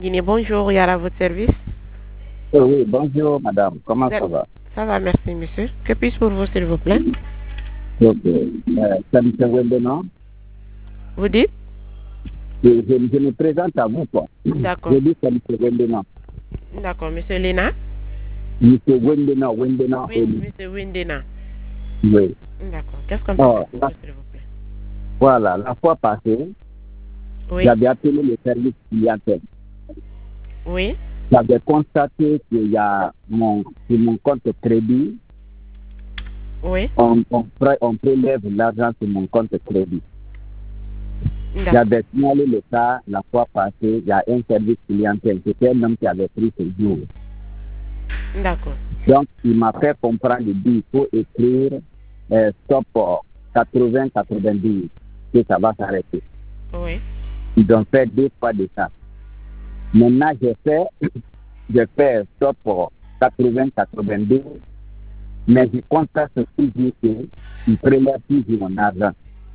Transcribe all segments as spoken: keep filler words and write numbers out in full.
Guinée, bonjour, Yara, à votre service. Oh oui, bonjour madame, comment Vous êtes- ça va? Ça va, merci, monsieur. Que puis-je pour vous, s'il vous plaît? Ok, euh, c'est M. Wendena. Vous dites? Je, je, je me présente à vous, quoi. D'accord. Je dis c'est M. Wendena. D'accord, monsieur Lena? M. Wendena, Wendena, Oui, Eli. monsieur Windena. Oui. D'accord. Qu'est-ce qu'on peut Oh, faire pour la- vous, s'il vous plaît? voilà, la fois passée, Oui, j'avais appelé le service clientèle. oui, J'avais constaté qu'il y a mon, sur mon compte crédit, oui. on, on, pré- on prélève l'argent sur mon compte crédit. D'accord. J'avais signalé le cas la fois passée, il y a un service clientèle. C'était un homme qui avait pris ce jour. D'accord. Donc, il m'a fait comprendre, il dit, il faut écrire euh, stop quatre-vingts quatre-vingt-dix, que ça va s'arrêter. Oui, Ils ont fait deux fois de ça. Maintenant, j'ai fait, j'ai fait stop quatre-vingts quatre-vingt-deux, mais je constate toujours qu'ils prélèvent toujours mon argent.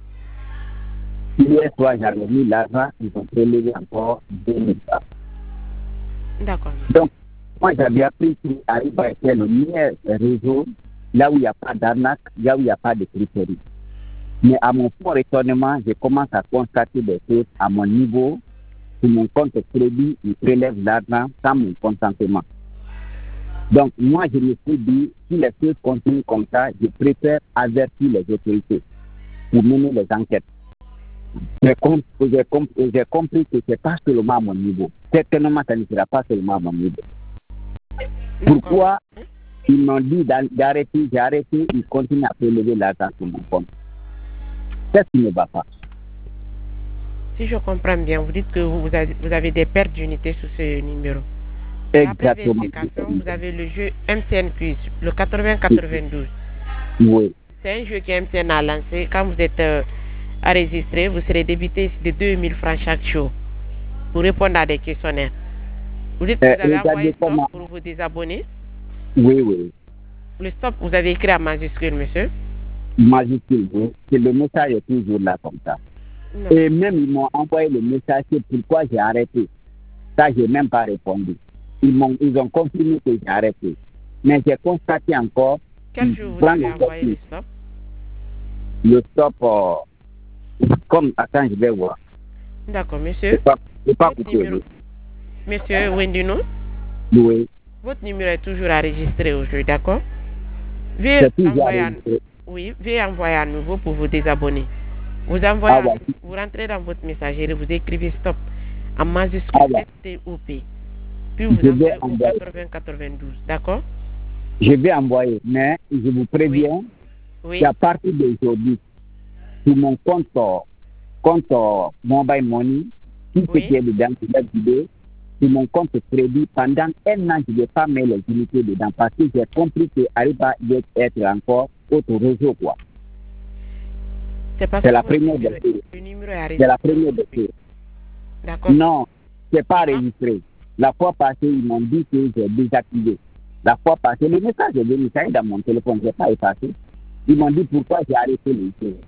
Hier soir, j'avais mis l'argent, ils ont prélevé encore deux mille francs. d'accord. Donc, moi, j'avais appris qu'il arrive à être le meilleur réseau, là où il n'y a pas d'arnaque, là où il n'y a pas de critères. Mais à mon fort étonnement, je commence à constater des choses à mon niveau. Sur mon compte crédit, ils prélèvent l'argent sans mon consentement. Donc, moi, je me suis dit, si les choses continuent comme ça, je préfère avertir les autorités pour mener les enquêtes. J'ai com- j'ai com- j'ai compris que ce n'est pas seulement à mon niveau. Certainement, ça ne sera pas seulement à mon niveau. Pourquoi ils m'ont dit d'a- d'arrêter, j'ai arrêté, ils continuent à prélever l'argent sur mon compte. Qu'est-ce qui ne va pas? Si je comprends bien, vous dites que vous, vous avez, vous avez des pertes d'unités sur ce numéro. Après Exactement. vérification, vous avez le jeu M T N Quiz, le quatre-vingts quatre-vingt-douze. Oui. C'est un jeu que M T N a lancé. Quand vous êtes euh, enregistré, vous serez débité de deux mille francs chaque jour pour répondre à des questionnaires. Vous dites que Euh, vous avez regardez envoyé stop comment- pour vous désabonner. Oui, oui. Le stop, vous avez écrit en majuscule, monsieur. Majuscule, oui. Que le message est toujours là comme ça. Non. Et même, ils m'ont envoyé le message sur pourquoi j'ai arrêté. Ça, je n'ai même pas répondu. Ils, m'ont, ils ont confirmé que j'ai arrêté. Mais j'ai constaté encore. Quel qu'ils jour vous prennent avez envoyé le stop? le stop. euh, comme, attends, je vais voir. D'accord, Je monsieur. n'ai pas, j'ai pas Votre coupé. numéro. Monsieur Wendino, Oui. votre numéro est toujours enregistré au jeu, d'accord? Veuillez C'est toujours envoyer, un- enregistré. oui, veuillez envoyer à nouveau pour vous désabonner. Vous envoyez, Ah ouais. vous rentrez dans votre messagerie, vous écrivez stop en majuscule Ah ouais. S T O P. Puis vous Je vais envoyez au envoyer. quatre-vingts quatre-vingt-douze, d'accord? Je vais envoyer. Mais je vous préviens, Oui, qu'à partir d'aujourd'hui, sur mon compte, euh, compte euh, mobile money, tout ce Oui. qui est dedans, je vais vider. Sur mon compte crédit, pendant un an, je ne vais pas mettre les unités dedans parce que j'ai compris que Ariba doit être encore autre réseau, quoi. c'est parce C'est que la votre première numéro, des choses. le numéro est C'est la enregistré. première des choses. D'accord? Non, c'est pas enregistré. La fois passée, ils m'ont dit que j'ai désactivé. La fois passée, le message est venu, ça est dans mon téléphone, je n'ai pas effacé. Ils m'ont dit pourquoi j'ai arrêté les choses.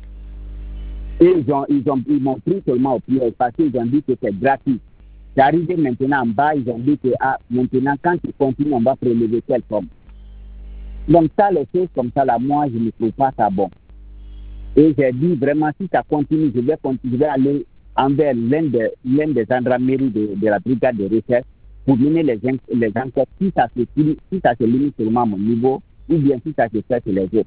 Et ils ont, ils ont, ils m'ont pris seulement au pied parce qu'ils ont dit que c'est gratuit. C'est arrivé maintenant en bas, ils ont dit que ah, maintenant, quand tu continues, on va prélever telle somme. Donc ça, les choses comme ça, là, moi, je ne trouve pas ça bon. Et j'ai dit vraiment, si ça continue, je vais continuer, je vais aller envers l'un des, l'un des gendarmeries de, de la brigade de recherche pour mener les, en- les enquêtes, si ça, se, si ça se limite seulement à mon niveau, ou bien si ça se fait sur les autres.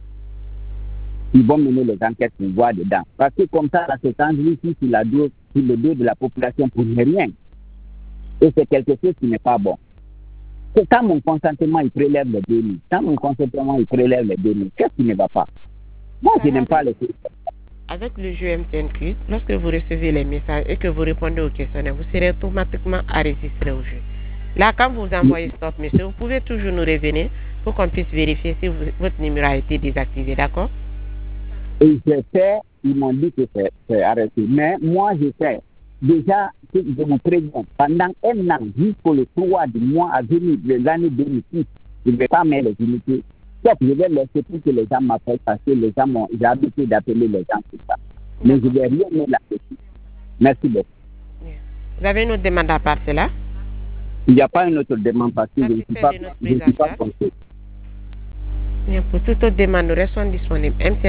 Ils vont mener les enquêtes pour voir dedans. Parce que comme ça, là, c'est tendu ici sur, la dos, sur le dos de la population pour ne rien. Et c'est quelque chose qui n'est pas bon. C'est quand mon consentement, il prélève les deux mille. Quand mon consentement, il prélève les deux mille, qu'est-ce qui ne va pas? Moi, je n'aime pas les choses. Avec le jeu M T N Quiz, lorsque vous recevez les messages et que vous répondez aux questionnaires, vous serez automatiquement enregistré au jeu. Là, quand vous envoyez stop, monsieur, vous pouvez toujours nous revenir pour qu'on puisse vérifier si vous- votre numéro a été désactivé, d'accord? Et j'ai fait, ils m'ont dit que c'est, c'est arrêté. Mais moi, j'ai fait. Déjà, je vous préviens, pendant un an, jusqu'au le trois du mois à venir de l'année deux mille six, je ne vais pas mettre les unités. Donc, je vais laisser pour que les gens m'appellent parce que les gens m'ont, j'ai l'habitude d'appeler les gens pour ça. Mais je ne vais rien mettre là-dessus. Merci beaucoup. Vous avez une autre demande à part cela? Il n'y a pas une autre demande parce que je ne suis Satisfait pas, de notre je ne prise suis en pas charge? conseiller. Bien, pour toute autre demande, nous restons disponibles. M T N